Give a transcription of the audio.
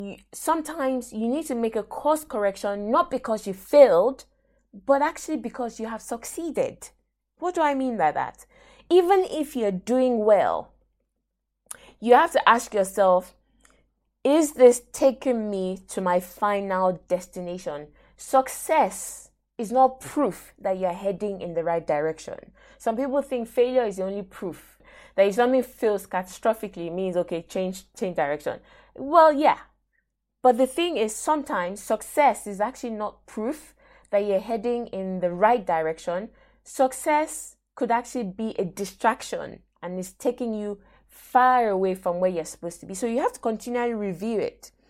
Sometimes you need to make a course correction, not because you failed, but actually because you have succeeded. What do I mean by that? Even if you're doing well, you have to ask yourself, is this taking me to my final destination? Success is not proof that you're heading in the right direction. Some people think failure is the only proof. That if something fails catastrophically, it means, okay, change direction. Well, yeah. But the thing is, sometimes success is actually not proof that you're heading in the right direction. Success could actually be a distraction and is taking you far away from where you're supposed to be. So you have to continually review it.